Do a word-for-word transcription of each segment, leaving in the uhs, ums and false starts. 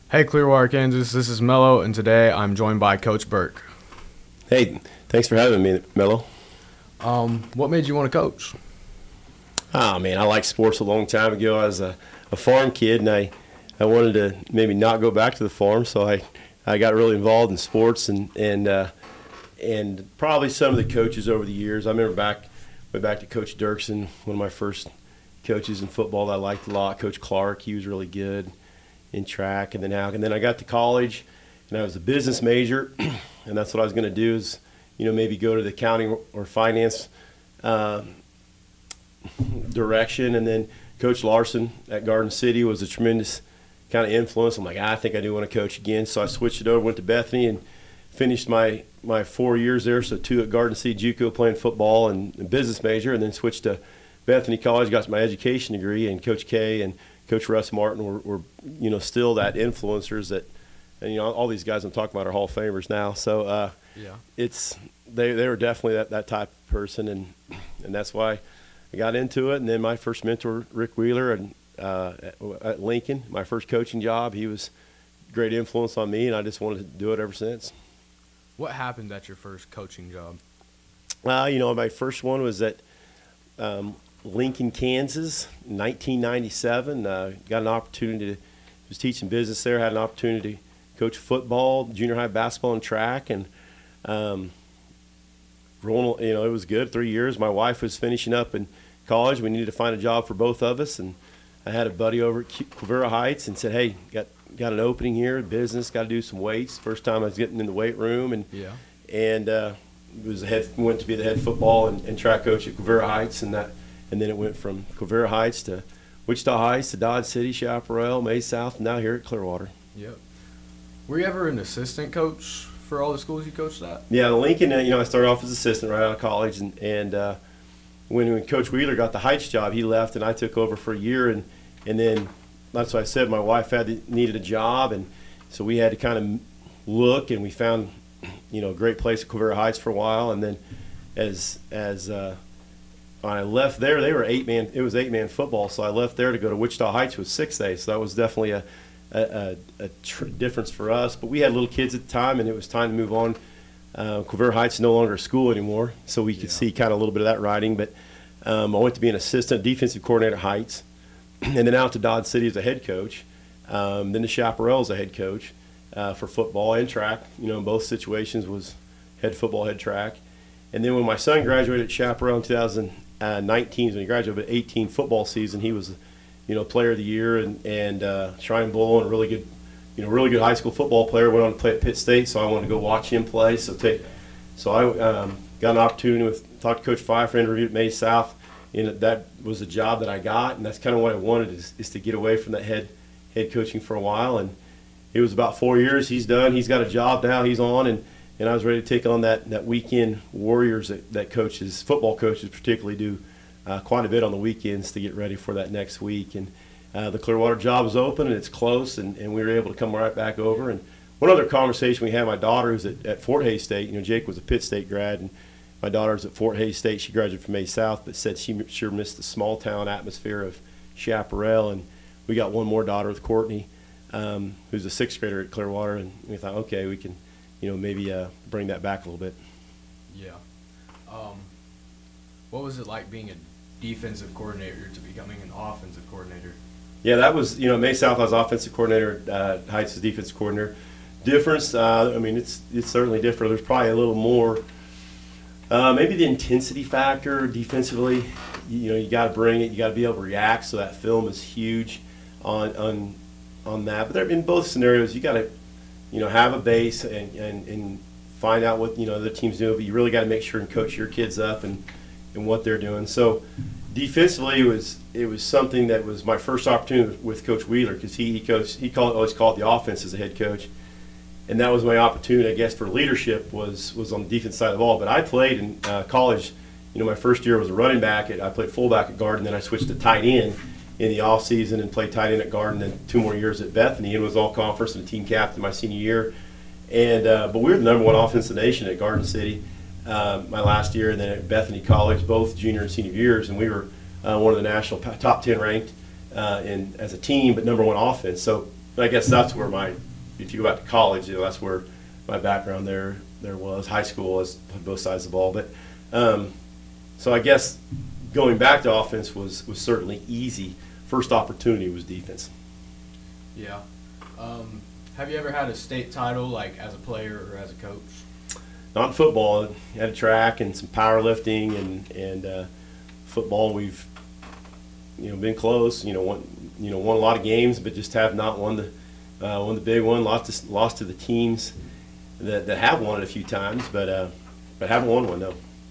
Hey, Clearwater, Kansas. This is Mello, and today I'm joined by Coach Burke. Hey, thanks for having me, Mello. Um, what made you want to coach? Oh, man, I liked sports a long time ago. I was a, a farm kid, and I, I wanted to maybe not go back to the farm, so I, I got really involved in sports and and uh, and probably some of the coaches over the years. I remember back went back to Coach Dirksen, one of my first coaches in football that I liked a lot. Coach Clark, he was really good in track, and then out. And then I got to college, and I was a business major, and that's what I was going to do is, you know, maybe go to the accounting or finance uh, direction. And then Coach Larson at Garden City was a tremendous kind of influence. I'm like, ah, I think I do want to coach again. So I switched it over, went to Bethany, and finished my, my four years there. So two at Garden City JUCO playing football and, and business major, and then switched to Bethany College, got my education degree, and Coach K and Coach Russ Martin were, were, you know, still that influencers that, and you know, all these guys I'm talking about are Hall of Famers now. So uh, Yeah. it's they they were definitely that, that type of person, and and that's why I got into it. And then my first mentor, Rick Wheeler, and uh, at, at Lincoln, my first coaching job, he was a great influence on me, and I just wanted to do it ever since. What happened at your first coaching job? Uh, you know, my first one was at um, Lincoln, Kansas, nineteen ninety-seven. Uh, got an opportunity to was teaching business there. Had an opportunity to coach football, junior high basketball, and track, and um, rolling. You know, it was good. Three years. My wife was finishing up in college. We needed to find a job for both of us, and I had a buddy over at Quivira Heights and said, "Hey, got got an opening here. Business. Got to do some weights." First time I was getting in the weight room, and Yeah. and uh, was the head went to be the head football and, and track coach at Quivira Heights, and that. And then it went from Quivira Heights to Wichita Heights to Dodge City, Chaparral, May South, and now here at Clearwater. Yep. Were you ever an assistant coach for all the schools you coached at? Yeah, Lincoln, uh, you know, I started off as assistant right out of college. And, and uh, when, when Coach Wheeler got the Heights job, he left, and I took over for a year. And, and then that's what I said. My wife had to, needed a job, and so we had to kind of look, and we found, you know, a great place at Quivira Heights for a while. And then as as uh, when I left there, they were eight man. It was eight man football, so I left there to go to Wichita Heights with six A. So that was definitely a a, a, a tr- difference for us. But we had little kids at the time, and it was time to move on. Uh, Quivira Heights is no longer a school anymore, so we could Yeah. see kind of a little bit of that riding. But um, I went to be an assistant defensive coordinator at Heights, and then out to Dodge City as a head coach. Um, then to Chaparral as a head coach uh, for football and track. You know, in both situations was head football, head track. And then when my son graduated at Chaparral in two thousand nineteen, when he graduated, but eighteen football season, he was, you know, player of the year and and uh, Shrine Bowl and a really good, you know, really good high school football player. Went on to play at Pitt State, so I wanted to go watch him play. So take, so I um, got an opportunity with talked to Coach Pfeiffer, interviewed at May South, and that was the job that I got, and that's kind of what I wanted is, is to get away from that head head coaching for a while. And it was about four years. He's done. He's got a job now. He's on and. And I was ready to take on that, that weekend warriors that, that coaches, football coaches particularly, do uh, quite a bit on the weekends to get ready for that next week. And uh, the Clearwater job is open, and it's close, and, and we were able to come right back over. And one other conversation we had, my daughter who's at, at Fort Hays State, you know, Jake was a Pitt State grad, and my daughter's at Fort Hays State. She graduated from May South, but said she sure missed the small town atmosphere of Chaparral. And we got one more daughter with Courtney, um, who's a sixth grader at Clearwater, and we thought, okay, we can – you know, maybe uh, bring that back a little bit. Yeah. Um, what was it like being a defensive coordinator to becoming an offensive coordinator? Yeah, that was, you know, May South I was offensive coordinator, uh, Heights was defensive coordinator. Difference, uh, I mean, it's it's certainly different. There's probably a little more, uh, maybe the intensity factor defensively. You, you know, you got to bring it. You got to be able to react. So that film is huge on on on that. But there, in both scenarios, you got to, you know, have a base and, and, and find out what, you know, the team's doing, but you really got to make sure and coach your kids up and, and what they're doing. So defensively, it was it was something that was my first opportunity with Coach Wheeler because he he coached he called always called the offense as a head coach, and that was my opportunity, I guess, for leadership was was on the defense side of the ball. But I played in uh, college. You know, my first year was a running back. At, I played fullback at Garden, then I switched to tight end in the off season and played tight end at Garden, then two more years at Bethany, and was all conference and team captain my senior year. And uh, but we were the number one offense in the nation at Garden City uh, my last year, and then at Bethany College, both junior and senior years, and we were uh, one of the national top ten ranked uh, in as a team, but number one offense. So I guess that's where my, if you go back to college, you know, that's where my background there there was. High school was both sides of the ball, but um, so I guess going back to offense was was certainly easy. First opportunity was defense. Yeah. Um, have you ever had a state title, like as a player or as a coach? Not in football. I had a track and some powerlifting, and and uh, football we've you know been close. You know won you know won a lot of games, but just have not won the uh, won the big one. Lost to, lost to the teams that that have won it a few times, but uh, but haven't won one, no.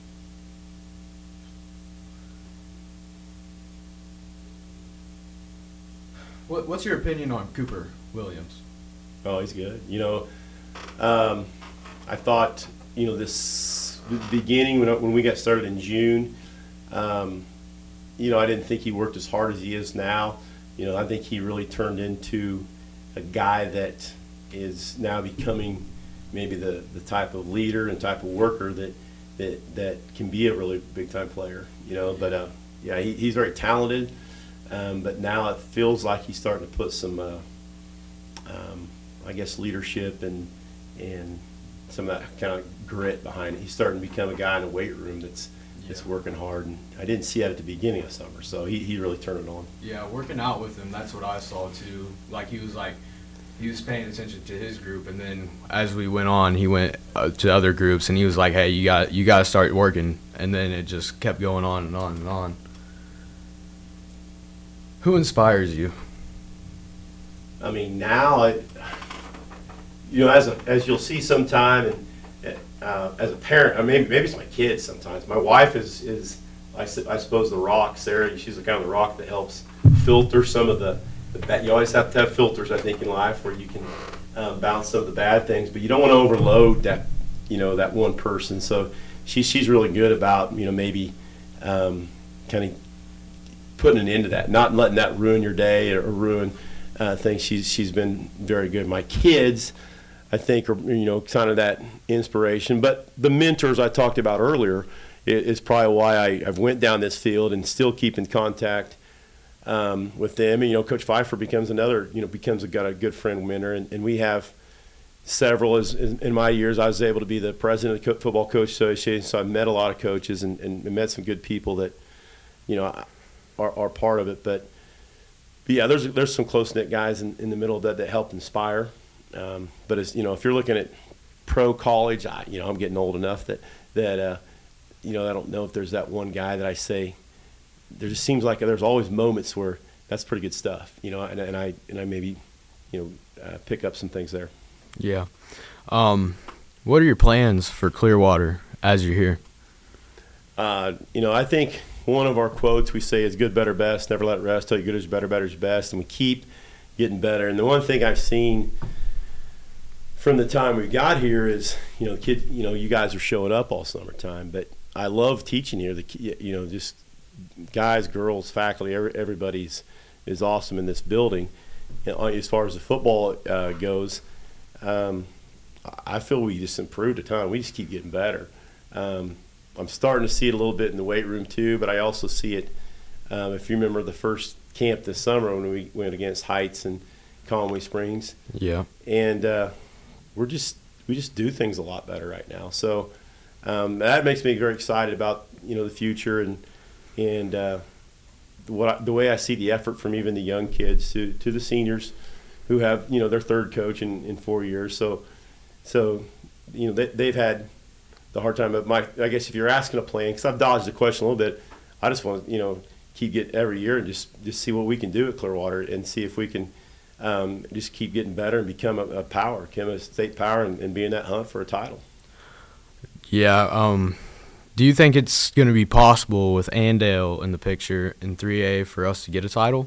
What, what's your opinion on Cooper Williams? Oh, he's good. You know, um, I thought, you know, this the beginning when, when we got started in June, um, you know, I didn't think he worked as hard as he is now. You know, I think he really turned into a guy that is now becoming maybe the, the type of leader and type of worker that that, that can be a really big-time player, you know. But, uh, yeah, he, he's very talented. Um, but now it feels like he's starting to put some, uh, um, I guess, leadership and and some of that kind of grit behind it. He's starting to become a guy in the weight room that's yeah. that's working hard. And I didn't see that at the beginning of summer, so he, he really turned it on. Yeah, working out with him, that's what I saw too. Like he was like, he was paying attention to his group, and then as we went on, he went uh, to other groups, and he was like, "Hey, you got you got to start working," and then it just kept going on and on and on. Who inspires you? I mean, now, I, you know, as a, as you'll see sometime, and uh, as a parent, I mean, maybe it's my kids sometimes. My wife is is I, I suppose the rock. Sarah, she's the kind of the rock that helps filter some of the, the bad. You always have to have filters, I think, in life where you can um, bounce some of the bad things, but you don't want to overload that, you know, that one person. So she she's really good about, you know, maybe um, kind of putting an end to that, not letting that ruin your day or ruin uh, things. She's she's been very good. My kids, I think, are, you know, kind of that inspiration. But the mentors I talked about earlier is, is probably why I, I've went down this field and still keep in contact um, with them. And, you know, Coach Pfeiffer becomes another, you know, becomes a, got a good friend mentor. And, and we have several. As in, in my years, I was able to be the president of the Football Coach Association, so I met a lot of coaches and, and met some good people that, you know, I, Are, are part of it, but, but yeah, there's there's some close knit guys in, in the middle of that that help inspire. Um, but as you know, if you're looking at pro college, I, you know, I'm getting old enough that that uh, you know I don't know if there's that one guy that I say. There just seems like there's always moments where that's pretty good stuff, you know, and, and I and I maybe you know uh, pick up some things there. Yeah. Um, what are your plans for Clearwater as you're here? Uh, you know, I think. One of our quotes we say is good, better, best. Never let it rest till you good is better, better is best. And we keep getting better. And the one thing I've seen from the time we got here is, you know, kid, you know, you guys are showing up all summertime. But I love teaching here. The you know, just guys, girls, faculty, every, everybody's is awesome in this building. You know, as far as the football uh, goes, um, I feel we just improved a ton. We just keep getting better. Um, I'm starting to see it a little bit in the weight room too, but I also see it, um, if you remember the first camp this summer when we went against Heights and Conway Springs. Yeah. And uh, we're just we just do things a lot better right now. So um, that makes me very excited about, you know, the future and and uh, what I, the way I see the effort from even the young kids to, to the seniors who have, you know, their third coach in, in four years. So so you know they, they've had the hard time of my, I guess if you're asking a plan, because I've dodged the question a little bit, I just want to, you know, keep getting every year and just, just see what we can do at Clearwater and see if we can um, just keep getting better and become a, a power, become a state power and, and be in that hunt for a title. Yeah. Um, do you think it's going to be possible with Andale in the picture in three A for us to get a title?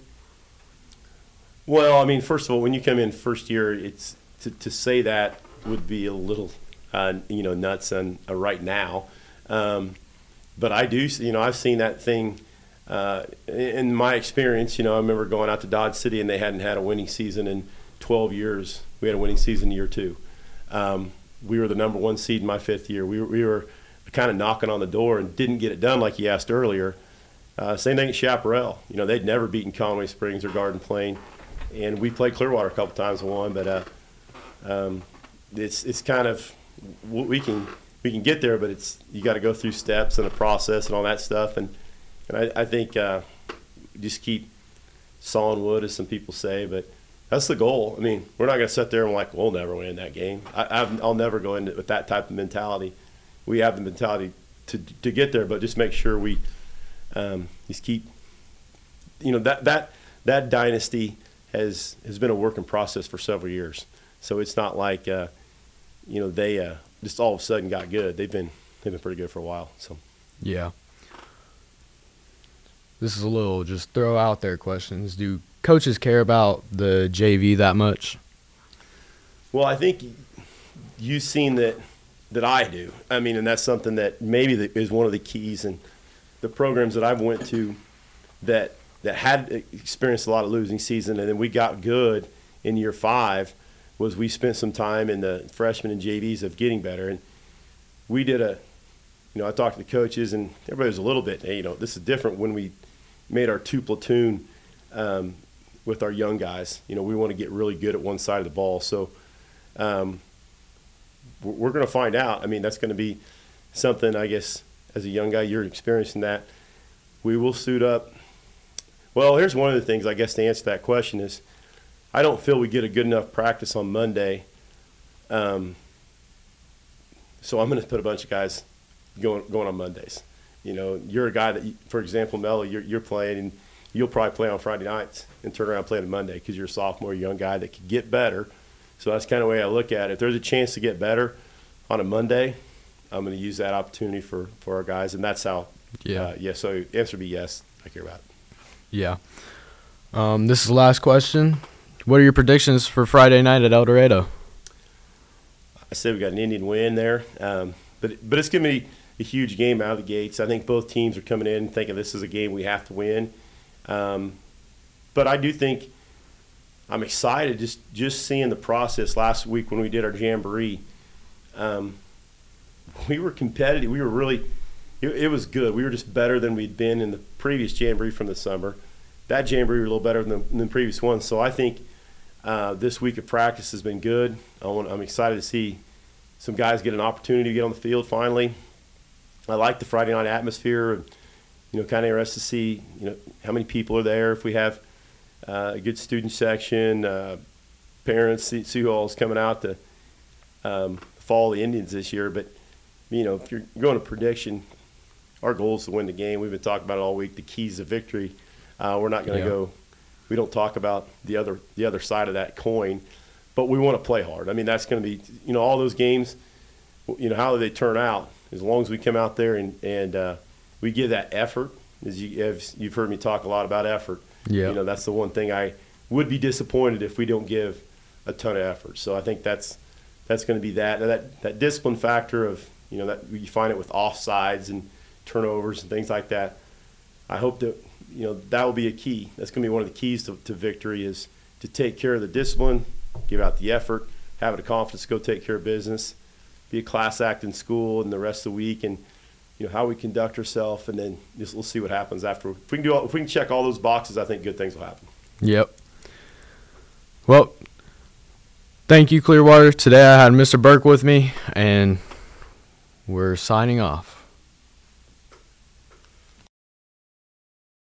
Well, I mean, first of all, when you come in first year, it's to, to say that would be a little – Uh, you know, nuts on uh, right now, um, but I do. You know, I've seen that thing uh, in my experience. You know, I remember going out to Dodge City and they hadn't had a winning season in twelve years. We had a winning season year two. Um, we were the number one seed in my fifth year. We were, we were kind of knocking on the door and didn't get it done like you asked earlier. Uh, same thing at Chaparral. You know, they'd never beaten Conway Springs or Garden Plain, and we played Clearwater a couple times and won. But uh, um, it's it's kind of we can we can get there, but it's you got to go through steps and a process and all that stuff. And and I, I think uh, just keep sawing wood, as some people say, but that's the goal. I mean, we're not going to sit there and like, we'll never win that game. I, I've, I'll never go into with that type of mentality. We have the mentality to to get there, but just make sure we um, just keep. You know that that that dynasty has has been a working process for several years. So it's not like uh, you know they uh, just all of a sudden got good. They've been they've been pretty good for a while. So yeah. This is a little just throw out there questions. Do coaches care about the J V that much? Well, I think you've seen that that I do. I mean, and that's something that maybe that is one of the keys in the programs that I've went to that that had experienced a lot of losing season, and then we got good in year five. Was we spent some time in the freshmen and J Vs of getting better, and we did a. You know, I talked to the coaches, and everybody was a little bit. Hey, you know, this is different when we made our two platoon um, with our young guys. You know, we want to get really good at one side of the ball. So um, we're going to find out. I mean, that's going to be something, I guess, as a young guy, you're experiencing that. We will suit up. Well, here's one of the things, I guess, to answer that question is I don't feel we get a good enough practice on Monday. Um, so I'm going to put a bunch of guys going going on Mondays. You know, you're a guy that, you, for example, Mello, you're, you're playing, and you'll probably play on Friday nights and turn around and play on Monday because you're a sophomore, a young guy that could get better. So that's kind of the way I look at it. If there's a chance to get better on a Monday, I'm going to use that opportunity for, for our guys, and that's how. Yeah. Uh, yeah. So the answer would be yes. I care about it. Yeah. Um, this is the last question. What are your predictions for Friday night at El Dorado? I said we got an Indian win there, um, but but it's going to be a huge game out of the gates. I think both teams are coming in thinking this is a game we have to win. Um, but I do think I'm excited just, just seeing the process last week when we did our jamboree. Um, we were competitive. We were really it, – it was good. We were just better than we'd been in the previous jamboree from the summer. That jamboree were a little better than the, than the previous one. So I think uh, this week of practice has been good. I want, I'm excited to see some guys get an opportunity to get on the field finally. I like the Friday night atmosphere, and you know, kind of interested to see you know how many people are there. If we have uh, a good student section, uh, parents, see, see who all is coming out to um, follow the Indians this year. But you know, if you're going to prediction, our goal is to win the game. We've been talking about it all week. The keys to victory. Uh, we're not going to yeah. go. We don't talk about the other the other side of that coin, but we want to play hard. I mean, that's going to be you know all those games. You know, how do they turn out? As long as we come out there and, and uh, we give that effort, as you, as you've heard me talk a lot about effort, yeah. you know, that's the one thing I would be disappointed if we don't give a ton of effort. So I think that's that's going to be that. Now that that discipline factor of, you know, that you find it with offsides and turnovers and things like that. I hope that, you know, that will be a key. That's going to be one of the keys to, to victory is to take care of the discipline, give out the effort, have the confidence to go take care of business. Be a class act in school and the rest of the week, and you know how we conduct ourselves, and then just we'll see what happens after. If we can do, all, if we can check all those boxes, I think good things will happen. Yep. Well, thank you, Clearwater. Today I had Mister Burke with me, and we're signing off.